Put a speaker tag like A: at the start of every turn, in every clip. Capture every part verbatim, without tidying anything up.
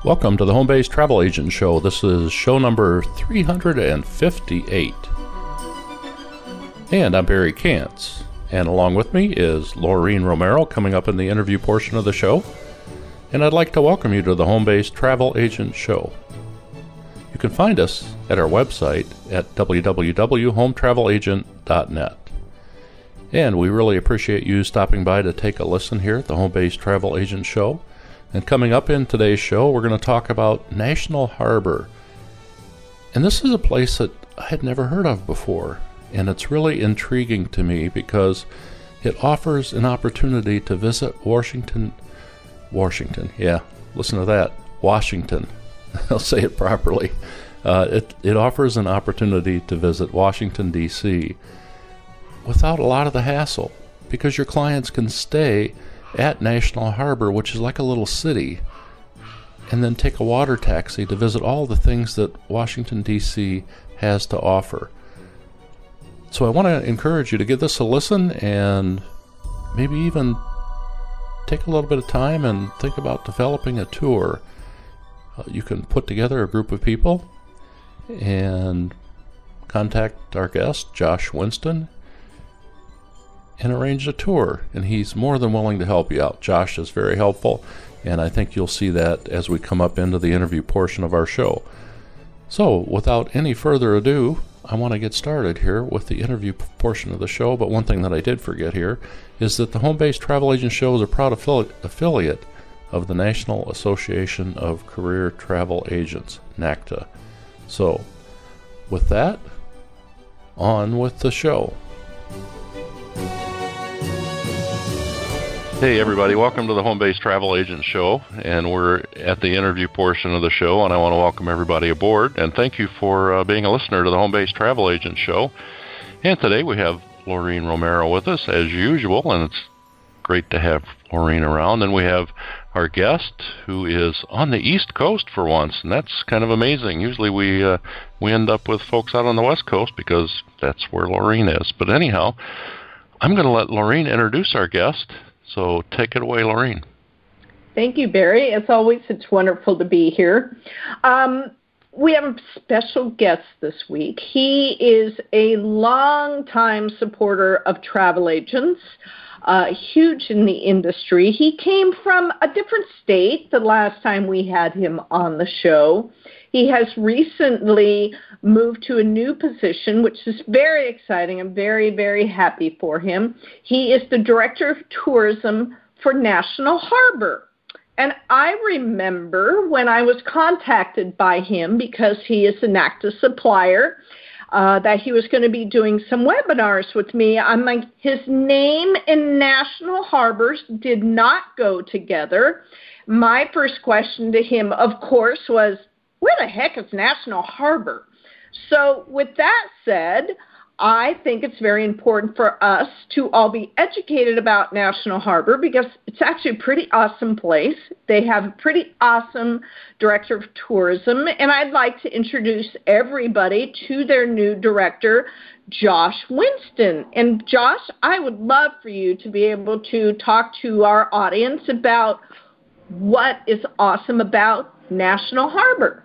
A: Welcome to the Home Base Travel Agent Show. This is show number three hundred fifty-eight. And I'm Barry Kantz. And along with me is Laureen Romero coming up in the interview portion of the show. And I'd like to welcome you to the Home Base Travel Agent Show. You can find us at our website at w w w dot home travel agent dot net. And we really appreciate you stopping by to take a listen here at the Home Base Travel Agent Show. And coming up in today's show, we're going to talk about National Harbor. And this is a place that I had never heard of before. And it's really intriguing to me because it offers an opportunity to visit Washington. Washington, yeah, listen to that. Washington. I'll say it properly. Uh, it, it offers an opportunity to visit Washington, D C without a lot of the hassle because your clients can stay at National Harbor, which is like a little city, and then take a water taxi to visit all the things that Washington, D C has to offer. So I want to encourage you to give this a listen and maybe even take a little bit of time and think about developing a tour. Uh, you can put together a group of people and contact our guest, Josh Winston, and arrange a tour, and he's more than willing to help you out. Josh is very helpful, and I think you'll see that as we come up into the interview portion of our show. So, without any further ado, I want to get started here with the interview portion of the show, but one thing that I did forget here is that the Home Base Travel Agent Show is a proud affili- affiliate of the National Association of Career Travel Agents, NACTA. So, with that, on with the show. Hey everybody, welcome to the Home Base Travel Agent Show, and we're at the interview portion of the show, and I want to welcome everybody aboard, and thank you for uh, being a listener to the Home Base Travel Agent Show. And today we have Laureen Romero with us, as usual, and it's great to have Laureen around, and we have our guest, who is on the East Coast for once, and that's kind of amazing. Usually we uh, we end up with folks out on the West Coast, because that's where Laureen is. But anyhow, I'm going to let Laureen introduce our guest. So take it away, Laureen.
B: Thank you, Barry. As always, it's wonderful to be here. Um, we have a special guest this week. He is a longtime supporter of travel agents, uh, huge in the industry. He came from a different state the last time we had him on the show. He has recently moved to a new position, which is very exciting. I'm very, very happy for him. He is the Director of Tourism for National Harbor. And I remember when I was contacted by him, because he is an NACTA supplier, uh, that he was going to be doing some webinars with me. I'm like, his name and National Harbors did not go together. My first question to him, of course, was, where the heck is National Harbor? So with that said, I think it's very important for us to all be educated about National Harbor because it's actually a pretty awesome place. They have a pretty awesome director of tourism, and I'd like to introduce everybody to their new director, Josh Winston. And Josh, I would love for you to be able to talk to our audience about what is awesome about National Harbor.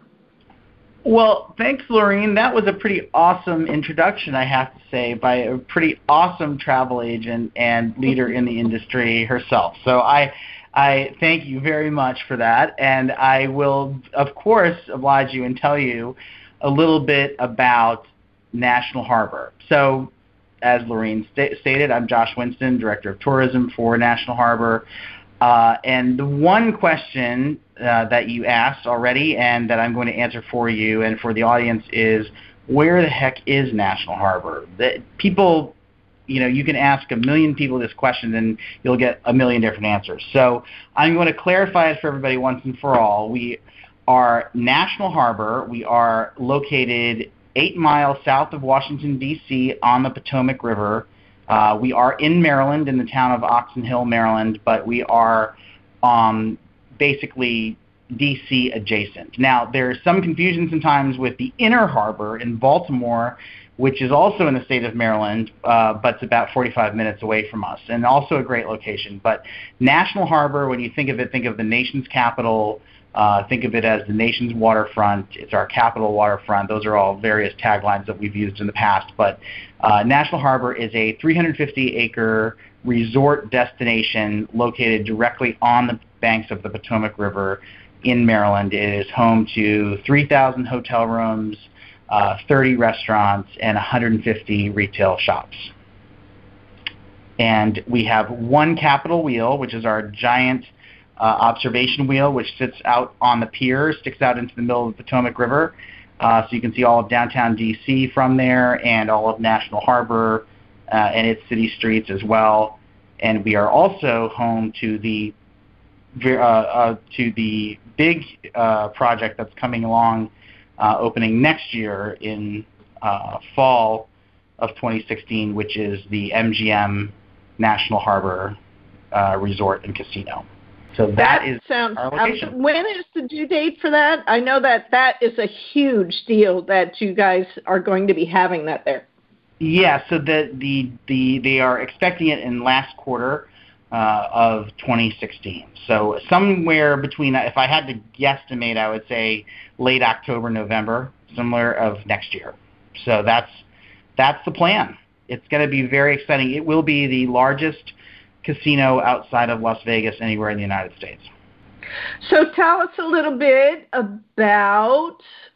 C: Well, thanks, Laureen. That was a pretty awesome introduction, I have to say, by a pretty awesome travel agent and leader in the industry herself. So I I thank you very much for that, and I will, of course, oblige you and tell you a little bit about National Harbor. So, as Laureen st- stated, I'm Josh Winston, Director of Tourism for National Harbor. Uh, and the one question uh, that you asked already and that I'm going to answer for you and for the audience is, where the heck is National Harbor? The, people, you know, you can ask a million people this question and you'll get a million different answers. So I'm going to clarify it for everybody once and for all. We are National Harbor. We are located eight miles south of Washington, D C on the Potomac River. Uh, we are in Maryland, in the town of Oxon Hill, Maryland, but we are um, basically D C adjacent. Now, there's some confusion sometimes with the Inner Harbor in Baltimore, which is also in the state of Maryland, uh, but it's about forty-five minutes away from us, and also a great location. But National Harbor, when you think of it, think of the nation's capital, Uh, think of it as the nation's waterfront. It's our capital waterfront. Those are all various taglines that we've used in the past. But uh, National Harbor is a three hundred fifty acre resort destination located directly on the banks of the Potomac River in Maryland. It is home to three thousand hotel rooms, uh, thirty restaurants, and one hundred fifty retail shops. And we have one Capitol wheel, which is our giant uh, observation wheel, which sits out on the pier, sticks out into the middle of the Potomac River. Uh, so you can see all of downtown D C from there and all of National Harbor uh, and its city streets as well. And we are also home to the uh, uh, to the big uh, project that's coming along, uh, opening next year in uh, fall of twenty sixteen, which is the M G M National Harbor uh, Resort and Casino. So that,
B: that
C: is
B: sounds,
C: our location.
B: Um, when is the due date for that? I know that that is a huge deal that you guys are going to be having that there.
C: Yeah, so the the, the they are expecting it in last quarter uh, of twenty sixteen. So somewhere between, if I had to guesstimate, I would say late October, November, similar of next year. So that's that's the plan. It's going to be very exciting. It will be the largest casino outside of Las Vegas anywhere in the United States.
B: So tell us a little bit about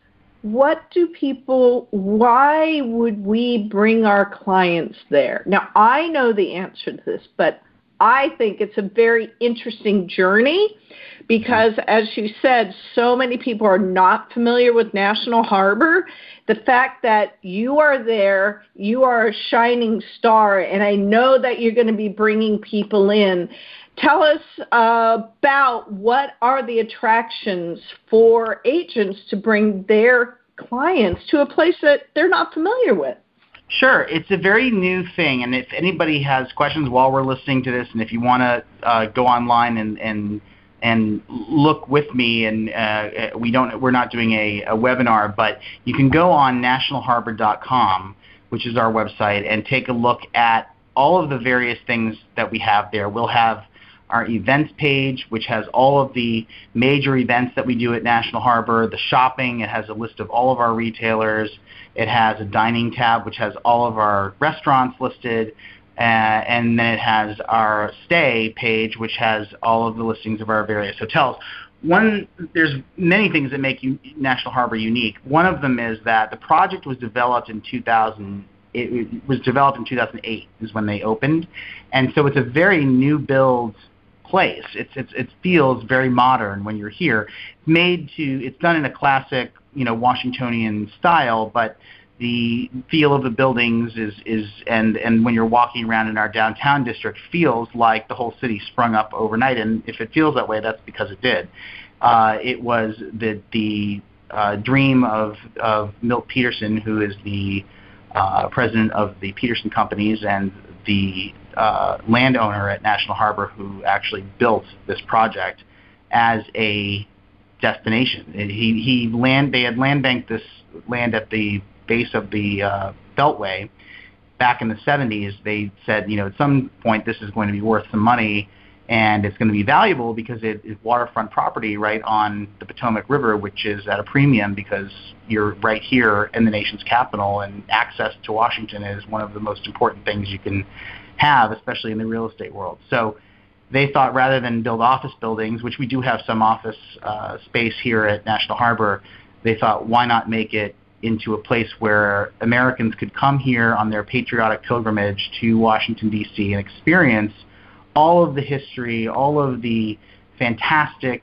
B: what do people, why would we bring our clients there? Now, I know the answer to this, but I think it's a very interesting journey because, as you said, so many people are not familiar with National Harbor. The fact that you are there, you are a shining star, and I know that you're going to be bringing people in. Tell us uh, about what are the attractions for agents to bring their clients to a place that they're not familiar with.
C: Sure. It's a very new thing, and if anybody has questions while we're listening to this, and if you want to uh, go online and, and and look with me, and uh, we don't, we're not doing a, a webinar, but you can go on national harbor dot com, which is our website, and take a look at all of the various things that we have there. We'll have our events page, which has all of the major events that we do at National Harbor, the shopping. It has a list of all of our retailers. It has a dining tab, which has all of our restaurants listed. Uh, and then it has our stay page, which has all of the listings of our various hotels. One, there's many things that make you, National Harbor unique. One of them is that the project was developed in two thousand. It, it was developed in two thousand eight is when they opened, and so it's a very new build place. It's, it's it feels very modern when you're here. Made to, it's done in a classic, you know, Washingtonian style, but the feel of the buildings is, is and, and when you're walking around in our downtown district feels like the whole city sprung up overnight. And if it feels that way, that's because it did. Uh, it was the, the uh, dream of, of Milt Peterson, who is the uh, president of the Peterson Companies and the uh, landowner at National Harbor, who actually built this project as a destination. He, he land, they had land banked this land at the base of the uh, Beltway back in the seventies. They said, you know, at some point this is going to be worth some money, and it's going to be valuable because it is waterfront property right on the Potomac River, which is at a premium because you're right here in the nation's capital, and access to Washington is one of the most important things you can have, especially in the real estate world. So they thought rather than build office buildings, which we do have some office uh, space here at National Harbor, they thought, why not make it into a place where Americans could come here on their patriotic pilgrimage to Washington, D C and experience all of the history, all of the fantastic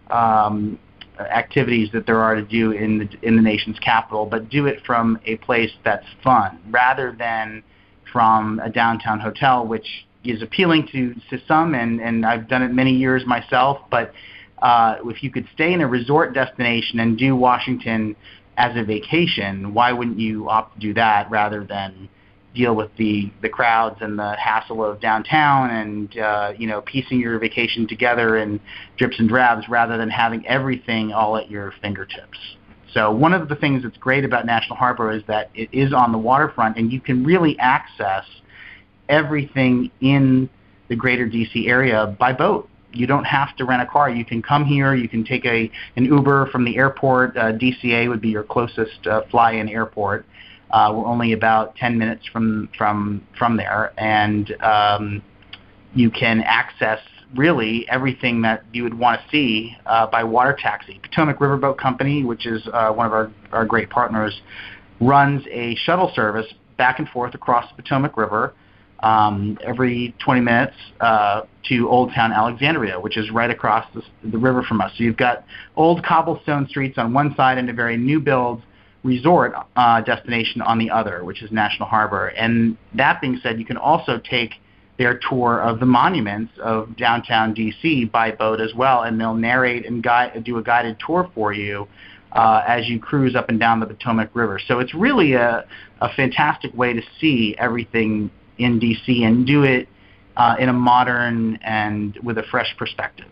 C: um, activities that there are to do in the, in the nation's capital, but do it from a place that's fun rather than from a downtown hotel, which is appealing to, to some, and, and I've done it many years myself, but uh, if you could stay in a resort destination and do Washington as a vacation, why wouldn't you opt to do that rather than deal with the, the crowds and the hassle of downtown and, uh, you know, piecing your vacation together in drips and drabs rather than having everything all at your fingertips. So one of the things that's great about National Harbor is that it is on the waterfront, and you can really access everything in the greater D C area by boat. you don't have to rent a car. You can come here. You can take a an Uber from the airport. Uh, D C A would be your closest uh, fly-in airport. Uh, we're only about ten minutes from from from there, and um, you can access really everything that you would want to see uh, by water taxi. Potomac Riverboat Company, which is uh, one of our, our great partners, runs a shuttle service back and forth across the Potomac River um, every twenty minutes uh, to Old Town Alexandria, which is right across the, the river from us. So you've got old cobblestone streets on one side and a very new build resort uh, destination on the other, which is National Harbor. And that being said, you can also take their tour of the monuments of downtown D C by boat as well, and they'll narrate and guide, do a guided tour for you uh, as you cruise up and down the Potomac River. So it's really a, a fantastic way to see everything in D C and do it uh, in a modern and with a fresh perspective.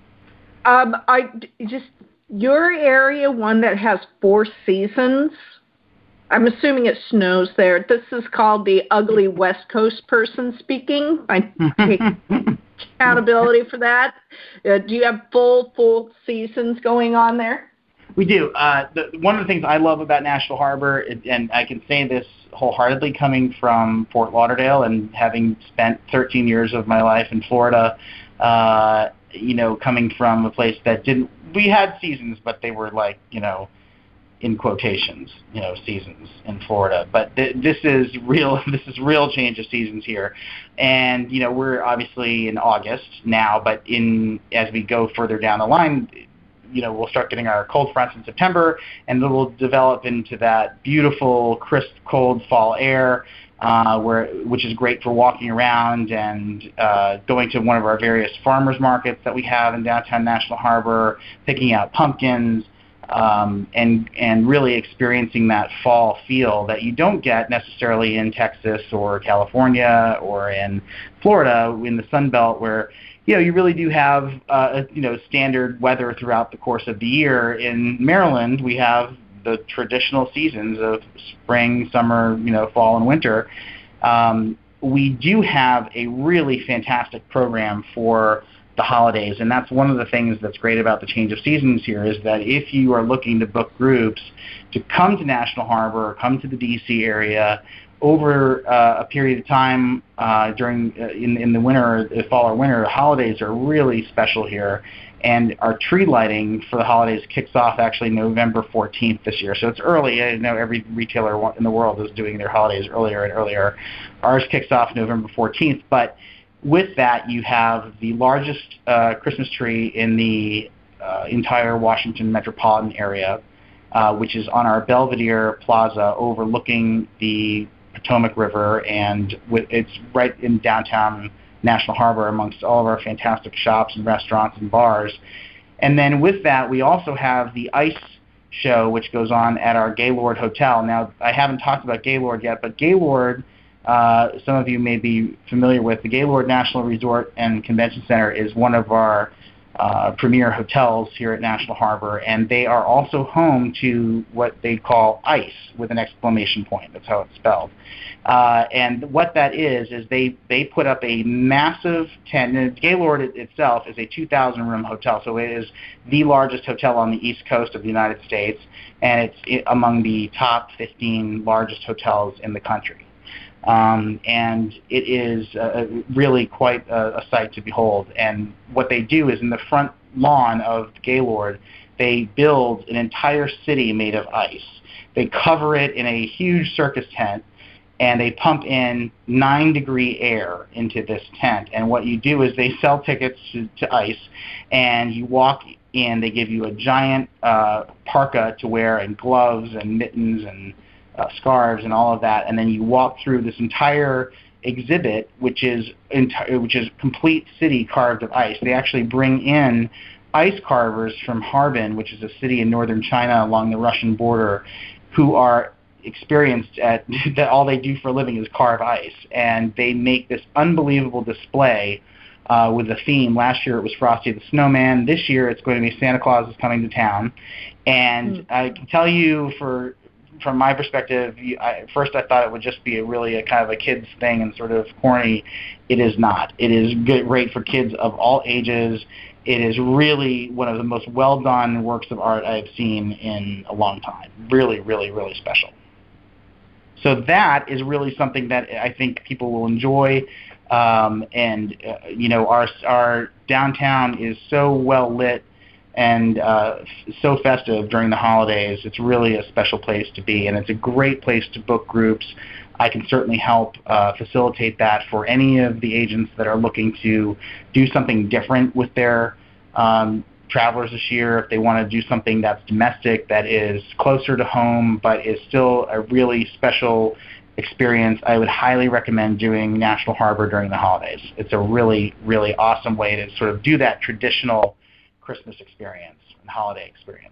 B: Um, I just your area, one that has four seasons. I'm assuming it snows there. This is called the ugly West Coast person speaking. I take accountability for that. Uh, do you have full, full seasons going on there?
C: We do. Uh, the, one of the things I love about National Harbor, and I can say this wholeheartedly coming from Fort Lauderdale and having spent thirteen years of my life in Florida, uh, you know, coming from a place that didn't, we had seasons, but they were like, you know, in quotations, you know, seasons in Florida. But th- this is real, this is real change of seasons here. And, you know, we're obviously in August now, but in as we go further down the line, you know, we'll start getting our cold fronts in September, and it will develop into that beautiful, crisp, cold fall air, uh, where which is great for walking around and uh, going to one of our various farmers markets that we have in downtown National Harbor, picking out pumpkins, Um, and and really experiencing that fall feel that you don't get necessarily in Texas or California or in Florida in the Sun Belt, where you know you really do have uh, you know standard weather throughout the course of the year. In Maryland, we have the traditional seasons of spring, summer, you know, fall, and winter. Um, we do have a really fantastic program for the holidays, and that's one of the things that's great about the change of seasons here, is that if you are looking to book groups to come to National Harbor or come to the D C area over uh, a period of time uh, during uh, in, in the winter, the fall or winter, the holidays are really special here. And our tree lighting for the holidays kicks off actually November fourteenth this year. So it's early. I know every retailer in the world is doing their holidays earlier and earlier. Ours kicks off November fourteenth, but with that, you have the largest uh, Christmas tree in the uh, entire Washington metropolitan area, uh, which is on our Belvedere Plaza overlooking the Potomac River, and with, it's right in downtown National Harbor amongst all of our fantastic shops and restaurants and bars. And then with that, we also have the ice show, which goes on at our Gaylord Hotel. Now, I haven't talked about Gaylord yet, but Gaylord, Uh, some of you may be familiar with, the Gaylord National Resort and Convention Center is one of our uh, premier hotels here at National Harbor, and they are also home to what they call ICE with an exclamation point. That's how it's spelled. Uh, and what that is, is they, they put up a massive tent. And Gaylord it, itself is a two thousand room hotel, so it is the largest hotel on the East Coast of the United States, and it's it, among the top fifteen largest hotels in the country. Um, and it is uh, really quite a, a sight to behold. And what they do is in the front lawn of Gaylord, they build an entire city made of ice. They cover it in a huge circus tent, and they pump in nine degree air into this tent. And what you do is they sell tickets to, to ice, and you walk in, they give you a giant uh, parka to wear and gloves and mittens and Uh, scarves and all of that, and then you walk through this entire exhibit, which is enti- which is complete city carved of ice. They actually bring in ice carvers from Harbin, which is a city in northern China along the Russian border, who are experienced at that all they do for a living is carve ice, and they make this unbelievable display uh, with a theme. Last year it was Frosty the Snowman. This year it's going to be Santa Claus is coming to town, and mm. I can tell you for from my perspective, you, I, at first I thought it would just be a really a kind of a kids thing and sort of corny. It is not. It is good, great for kids of all ages. It is really one of the most well-done works of art I've seen in a long time. Really, really, really special. So that is really something that I think people will enjoy. Um, and, uh, you know, our, our downtown is so well lit and uh, so festive during the holidays. It's really a special place to be, and it's a great place to book groups. I can certainly help uh, facilitate that for any of the agents that are looking to do something different with their um, travelers this year. If they want to do something that's domestic, that is closer to home, but is still a really special experience, I would highly recommend doing National Harbor during the holidays. It's a really, really awesome way to sort of do that traditional Christmas experience and holiday experience.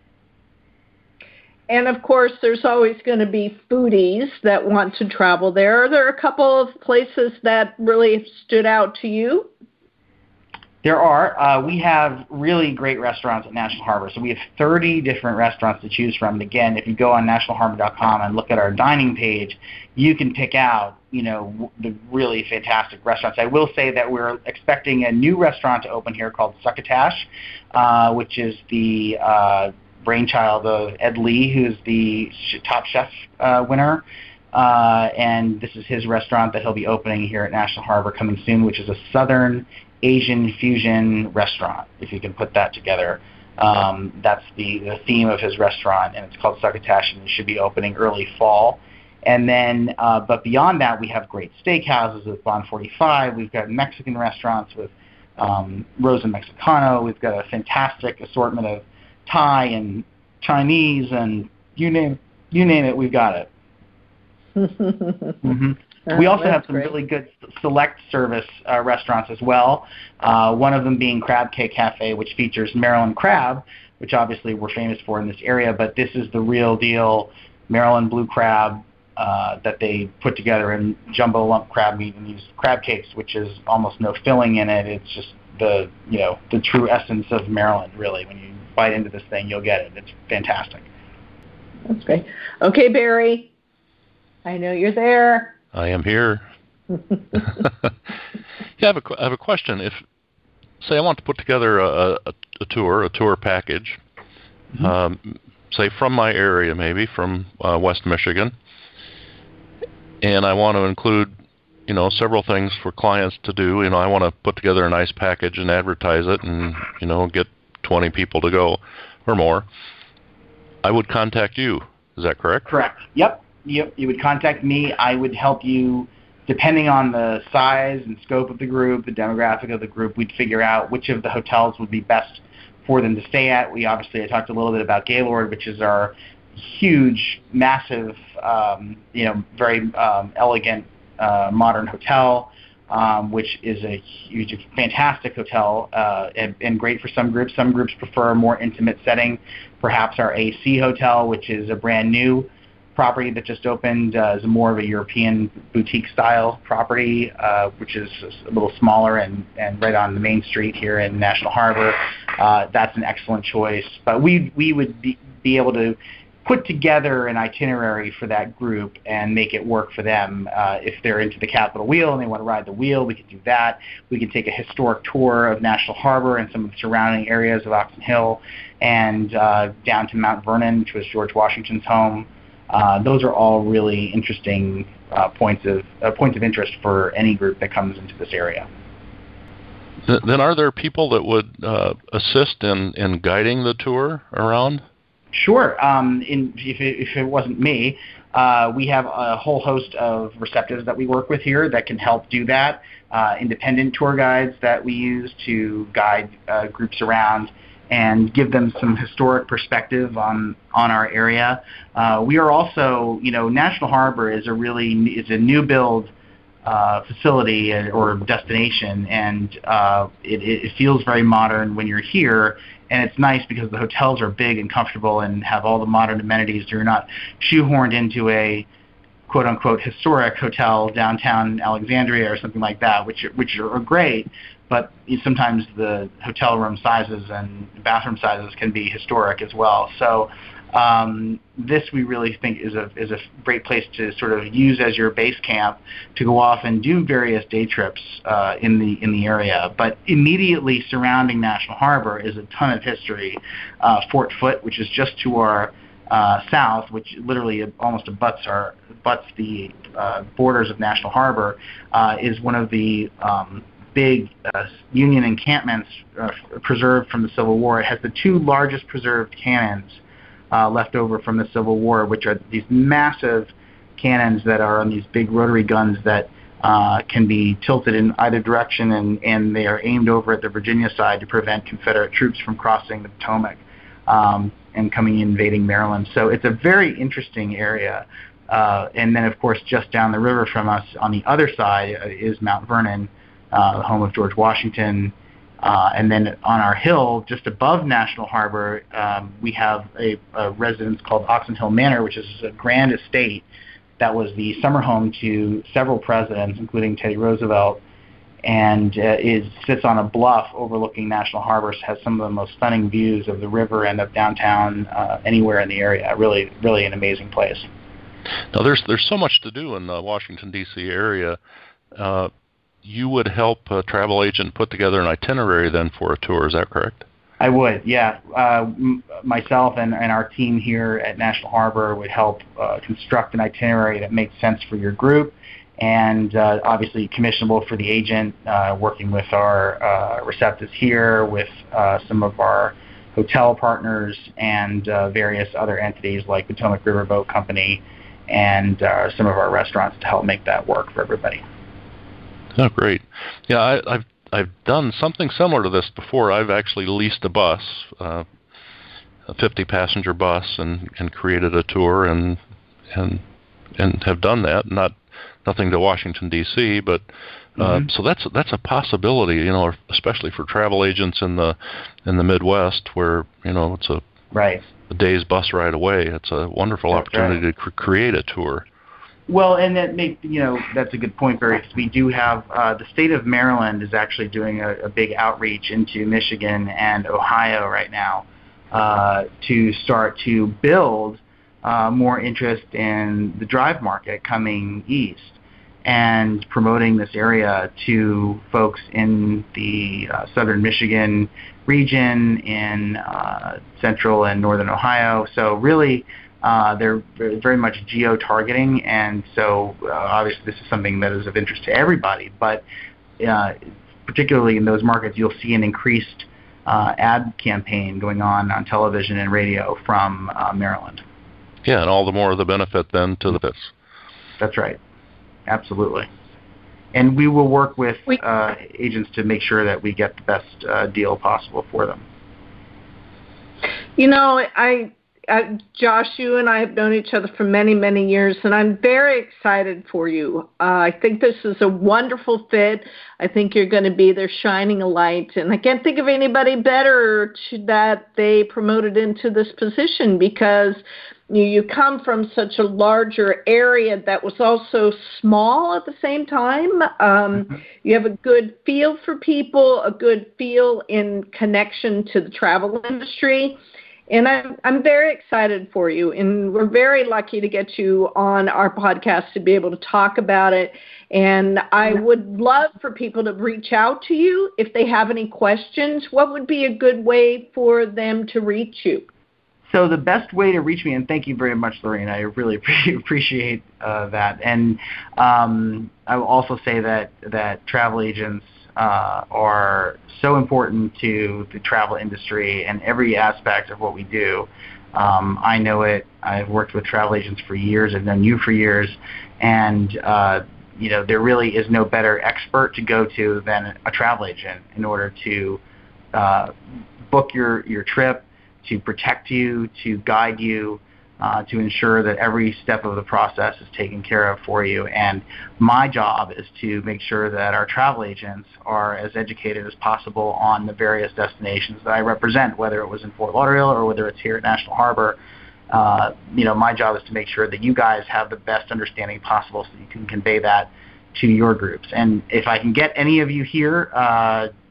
B: And of course, there's always going to be foodies that want to travel there. Are there a couple of places that really stood out to you?
C: There are. Uh, we have really great restaurants at National Harbor. So we have thirty different restaurants to choose from. And again, if you go on national harbor dot com and look at our dining page, you can pick out, you know, the really fantastic restaurants. I will say that we're expecting a new restaurant to open here called Succotash, uh, which is the uh, brainchild of Ed Lee, who's the Top Chef uh, winner. Uh, and this is his restaurant that he'll be opening here at National Harbor coming soon, which is a Southern Asian fusion restaurant, if you can put that together. Um, that's the, the theme of his restaurant, and it's called Succotash, and it should be opening early fall. And then, uh, but beyond that, we have great steakhouses with Bon forty-five. We've got Mexican restaurants with um, Rosa Mexicano. We've got a fantastic assortment of Thai and Chinese, and you name you name it, we've got it. mm-hmm. Uh, we also have some great. really good select service uh, restaurants as well, uh, one of them being Crab Cake Cafe, which features Maryland crab, which obviously we're famous for in this area, but this is the real deal Maryland blue crab uh, that they put together in jumbo lump crab meat and these crab cakes, which is almost no filling in it. It's just the, you know, the true essence of Maryland, really. When you bite into this thing, you'll get it. It's fantastic.
B: That's great. Okay, Barry, I know you're there.
A: I am here. yeah, I have, a, I have a question. If, say, I want to put together a, a, a tour, a tour package, mm-hmm. um, say from my area, maybe from uh, West Michigan, and I want to include, you know, several things for clients to do. You know, I want to put together a nice package and advertise it, and you know, get twenty people to go or more. I would contact you. Is that correct?
C: Correct. Yep. You, you would contact me. I would help you, depending on the size and scope of the group, the demographic of the group. We'd figure out which of the hotels would be best for them to stay at. We obviously, I talked a little bit about Gaylord, which is our huge, massive, um, you know, very um, elegant, uh, modern hotel, um, which is a huge, fantastic hotel uh, and, and great for some groups. Some groups prefer a more intimate setting. Perhaps our A C Hotel, which is a brand new property that just opened, uh, is more of a European boutique style property, uh, which is a little smaller and, and right on the main street here in National Harbor. Uh, that's an excellent choice. But we we would be, be able to put together an itinerary for that group and make it work for them. Uh, if they're into the Capitol Wheel and they want to ride the wheel, we could do that. We could take a historic tour of National Harbor and some of the surrounding areas of Oxon Hill, and uh, down to Mount Vernon, which was George Washington's home. Uh, those are all really interesting uh, points of uh, points of interest for any group that comes into this area.
A: Then are there people that would uh, assist in, in guiding the tour around?
C: Sure. Um, in, if, it, if it wasn't me, uh, we have a whole host of receptives that we work with here that can help do that. Uh, independent tour guides that we use to guide uh, groups around and give them some historic perspective on, on our area. Uh, we are also, you know, National Harbor is a really is a new build uh, facility or destination, and uh, it, it feels very modern when you're here. And it's nice because the hotels are big and comfortable and have all the modern amenities. You're not shoehorned into a quote-unquote historic hotel downtown Alexandria or something like that, which which are great. But sometimes the hotel room sizes and bathroom sizes can be historic as well. So um, this we really think is a is a great place to sort of use as your base camp to go off and do various day trips uh, in the in the area. But immediately surrounding National Harbor is a ton of history. Uh, Fort Foote, which is just to our uh, south, which literally almost abuts our abuts the uh, borders of National Harbor, uh, is one of the um, big uh, Union encampments uh, preserved from the Civil War. It has the two largest preserved cannons uh, left over from the Civil War, which are these massive cannons that are on these big rotary guns that uh, can be tilted in either direction, and, and they are aimed over at the Virginia side to prevent Confederate troops from crossing the Potomac um, and coming in invading Maryland. So it's a very interesting area. Uh, and then, of course, just down the river from us on the other side uh, is Mount Vernon, Uh, the home of George Washington. Uh, and then on our hill, just above National Harbor, um, we have a, a residence called Oxon Hill Manor, which is a grand estate that was the summer home to several presidents, including Teddy Roosevelt, and uh, is sits on a bluff overlooking National Harbor, has some of the most stunning views of the river and of downtown uh, anywhere in the area. Really, really an amazing place.
A: Now, there's there's so much to do in the Washington, D C area. Uh, You would help a travel agent put together an itinerary then for a tour, is that correct?
C: I would, yeah. Uh, m- myself and, and our team here at National Harbor would help uh, construct an itinerary that makes sense for your group, and uh, obviously commissionable for the agent, uh, working with our uh, receptives here, with uh, some of our hotel partners, and uh, various other entities like Potomac Riverboat Company, and uh, some of our restaurants to help make that work for everybody.
A: Oh, great. Yeah, I, I've I've done something similar to this before. I've actually leased a bus, uh, a fifty-passenger bus, and, and created a tour, and and and have done that. Not nothing to Washington, D C, but uh, mm-hmm. so that's that's a possibility, you know, especially for travel agents in the in the Midwest, where you know it's a
C: right
A: a day's bus ride away. It's a wonderful that's opportunity right. to cr- create a tour.
C: Well, and that make you know that's a good point, Barry. We do have uh, the state of Maryland is actually doing a, a big outreach into Michigan and Ohio right now uh, to start to build uh, more interest in the drive market coming east, and promoting this area to folks in the uh, southern Michigan region, in uh, central and northern Ohio. So really. Uh, they're very much geo-targeting, and so uh, obviously this is something that is of interest to everybody, but uh, particularly in those markets, you'll see an increased uh, ad campaign going on on television and radio from uh, Maryland.
A: Yeah, and all the more of the benefit then to this.
C: That's right. Absolutely. And we will work with uh, agents to make sure that we get the best uh, deal possible for them.
B: You know, I... Uh, Josh, you and I have known each other for many, many years, and I'm very excited for you. Uh, I think this is a wonderful fit. I think you're going to be there shining a light, and I can't think of anybody better to, that they promoted into this position, because you, you come from such a larger area that was also small at the same time. Um, mm-hmm. You have a good feel for people, a good feel in connection to the travel industry. And I'm I'm very excited for you, and we're very lucky to get you on our podcast to be able to talk about it. And I would love for people to reach out to you if they have any questions. What would be a good way for them to reach you?
C: So the best way to reach me, and thank you very much, Lorraine, I really appreciate uh, that. And um, I will also say that, that travel agents Uh, are so important to the travel industry and every aspect of what we do. Um, I know it. I've worked with travel agents for years. I've known you for years. And, uh, you know, there really is no better expert to go to than a travel agent in order to uh, book your, your trip, to protect you, to guide you, Uh, to ensure that every step of the process is taken care of for you. And my job is to make sure that our travel agents are as educated as possible on the various destinations that I represent, whether it was in Fort Lauderdale or whether it's here at National Harbor. Uh, you know, my job is to make sure that you guys have the best understanding possible so you can convey that to your groups. And if I can get any of you here, uh,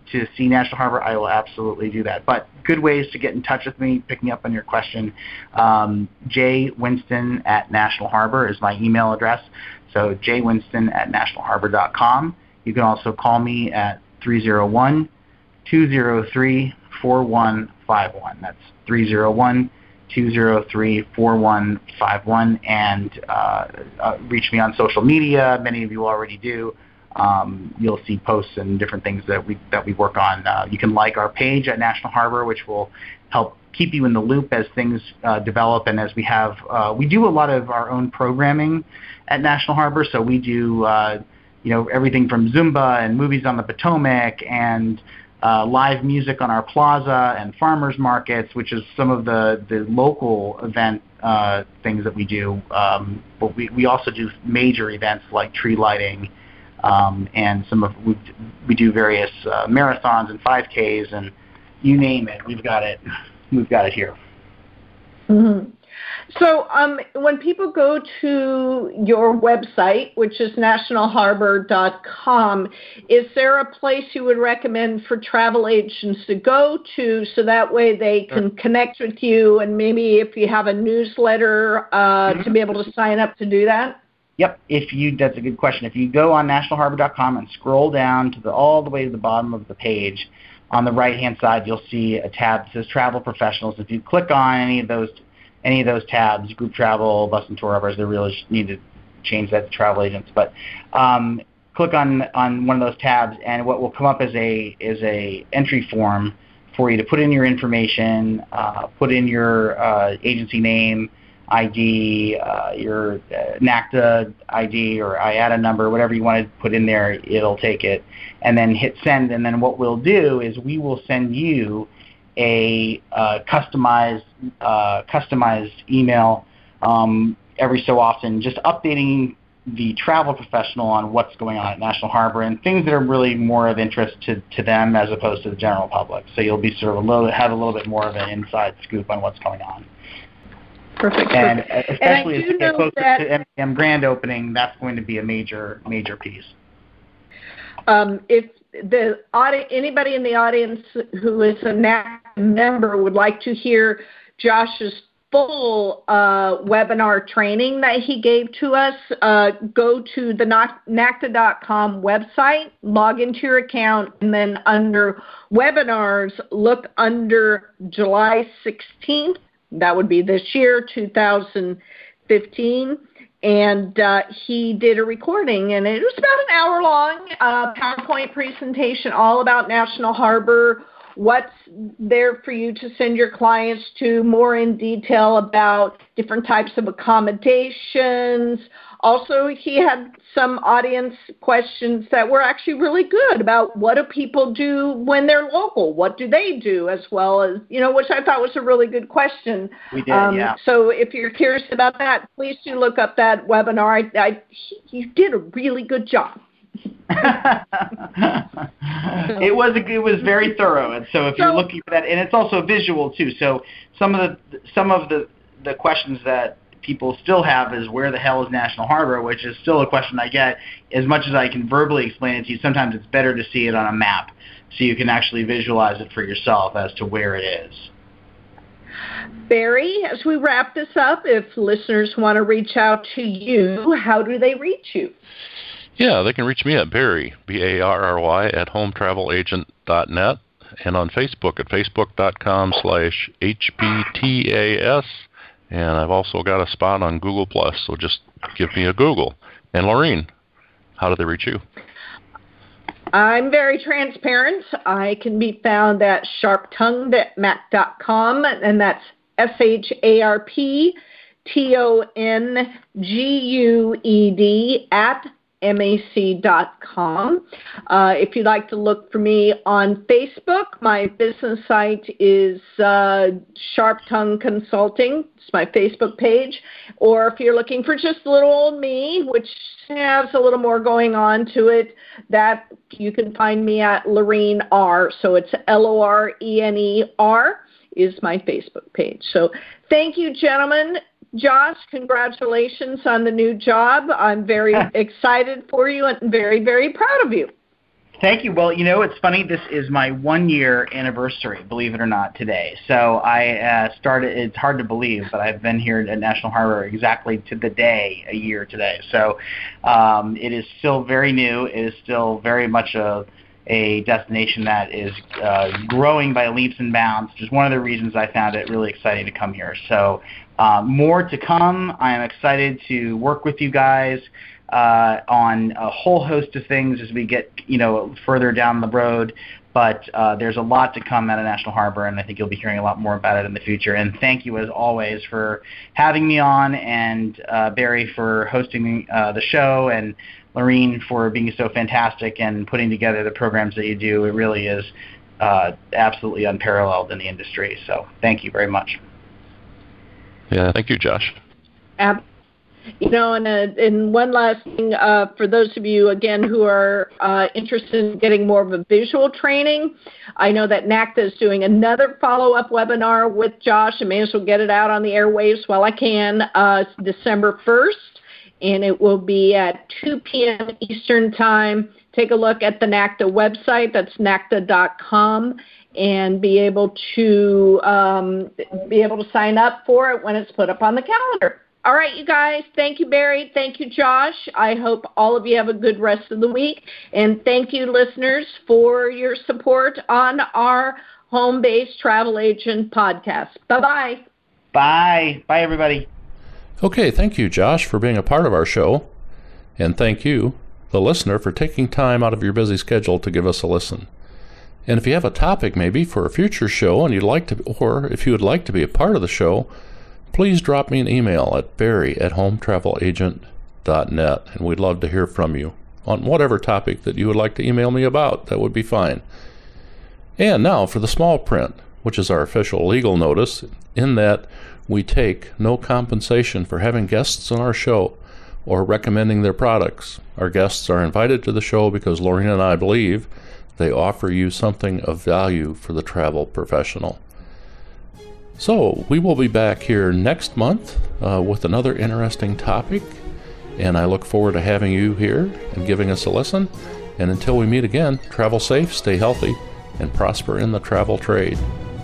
C: to see National Harbor, I will absolutely do that. But good ways to get in touch with me, picking up on your question. Um, jwinston at National Harbor is my email address. So jwinston at national harbor dot com. You can also call me at three oh one, two oh three, four one five one. That's three oh one, two oh three, four one five one. And uh, uh, reach me on social media. Many of you already do. Um, you'll see posts and different things that we that we work on. Uh, you can like our page at National Harbor, which will help keep you in the loop as things uh, develop, and as we have, uh, we do a lot of our own programming at National Harbor. So we do, uh, you know, everything from Zumba and movies on the Potomac and uh, live music on our plaza and farmers markets, which is some of the the local event uh, things that we do. Um, but we we also do major events like tree lighting. Um, and some of we, we do various uh, marathons and five Ks and you name it, we've got it. We've got it here.
B: Mm-hmm. So um, when people go to your website, which is national harbor dot com, is there a place you would recommend for travel agents to go to so that way they can connect with you, and maybe if you have a newsletter uh, mm-hmm. to be able to sign up to do that?
C: Yep, if you that's a good question. If you go on national harbor dot com and scroll down to the all the way to the bottom of the page, on the right-hand side you'll see a tab that says Travel Professionals. If you click on any of those any of those tabs, group travel, bus and tour operators, they really need to change that to travel agents. But um, click on on one of those tabs, and what will come up is a is a entry form for you to put in your information, uh, put in your uh, agency name, I D, uh, your uh, NACTA I D or I A T A number, whatever you want to put in there, it'll take it, and then hit send. And then what we'll do is we will send you a uh, customized uh, customized email um, every so often, just updating the travel professional on what's going on at National Harbor and things that are really more of interest to, to them as opposed to the general public. So you'll be sort of a little have a little bit more of an inside scoop on what's going on.
B: Perfect.
C: And
B: perfect.
C: especially
B: and
C: as we get closer to M G M grand opening, that's going to be a major, major piece.
B: Um, if the audi- anybody in the audience who is a NACTA member would like to hear Josh's full uh, webinar training that he gave to us, uh, go to the NACTA dot com website, log into your account, and then under webinars, look under July sixteenth. That would be this year, two thousand fifteen, and uh, he did a recording, and it was about an hour-long uh, PowerPoint presentation all about National Harbor, what's there for you to send your clients to, more in detail about different types of accommodations. Also, he had some audience questions that were actually really good about what do people do when they're local? What do they do, as well as, you know, which I thought was a really good question.
C: We did,
B: um,
C: yeah.
B: So if you're curious about that, please do look up that webinar. I, I, you did a really good job.
C: it was a, it was very thorough, and so if
B: so,
C: you're looking for that, and it's also visual too. So some of the some of the the questions that people still have is where the hell is National Harbor, which is still a question I get. As much as I can verbally explain it to you, sometimes it's better to see it on a map so you can actually visualize it for yourself as to where it is.
B: Barry, as we wrap this up, if listeners want to reach out to you, how do they reach you?
A: Yeah, they can reach me at Barry, B A R R Y, at home travel agent dot net, and on Facebook at facebook dot com slash H B T A S. And I've also got a spot on Google Plus, so just give me a Google. And Laureen, how do they reach you?
B: I'm very transparent. I can be found at sharp tongued at mac dot com, and that's S H A R P T O N G U E D at M A C dot com. Uh, if you'd like to look for me on Facebook, my business site is uh, Sharp Tongue Consulting. It's my Facebook page. Or if you're looking for just little old me, which has a little more going on to it, that you can find me at Lorene R. So it's L O R E N E R is my Facebook page. So thank you, gentlemen. Josh, congratulations on the new job. I'm very excited for you and very, very proud of you.
C: Thank you. Well, you know, it's funny. This is my one-year anniversary, believe it or not, today. So I uh, started, it's hard to believe, but I've been here at National Harbor exactly to the day, a year today. So um, it is still very new. It is still very much a, a destination that is uh, growing by leaps and bounds, which is one of the reasons I found it really exciting to come here. So um, more to come. I am excited to work with you guys Uh, on a whole host of things as we get, you know, further down the road. But uh, there's a lot to come out of National Harbor, and I think you'll be hearing a lot more about it in the future. And thank you, as always, for having me on, and uh, Barry for hosting uh, the show, and Lorene for being so fantastic and putting together the programs that you do. It really is uh, absolutely unparalleled in the industry. So thank you very much.
A: Yeah, thank you, Josh.
B: Absolutely. You know, and, uh, and one last thing, uh, for those of you, again, who are uh, interested in getting more of a visual training, I know that NACDA is doing another follow-up webinar with Josh. I may as well get it out on the airwaves while I can, uh, December first, and it will be at two p.m. Eastern Time. Take a look at the NACDA website. That's nacda dot com. And be able to um, be able to sign up for it when it's put up on the calendar. All right, you guys. Thank you, Barry. Thank you, Josh. I hope all of you have a good rest of the week. And thank you, listeners, for your support on our Home-Based Travel Agent podcast. Bye-bye.
C: Bye. Bye, everybody.
A: Okay, thank you, Josh, for being a part of our show. And thank you, the listener, for taking time out of your busy schedule to give us a listen. And if you have a topic maybe for a future show, and you'd like to, or if you would like to be a part of the show, please drop me an email at barry at home travel agent dot net, and we'd love to hear from you on whatever topic that you would like to email me about. That would be fine. And now for the small print, which is our official legal notice, in that we take no compensation for having guests on our show or recommending their products. Our guests are invited to the show because Lorene and I believe they offer you something of value for the travel professional. So we will be back here next month uh, with another interesting topic, and I look forward to having you here and giving us a listen. And until we meet again, travel safe, stay healthy, and prosper in the travel trade.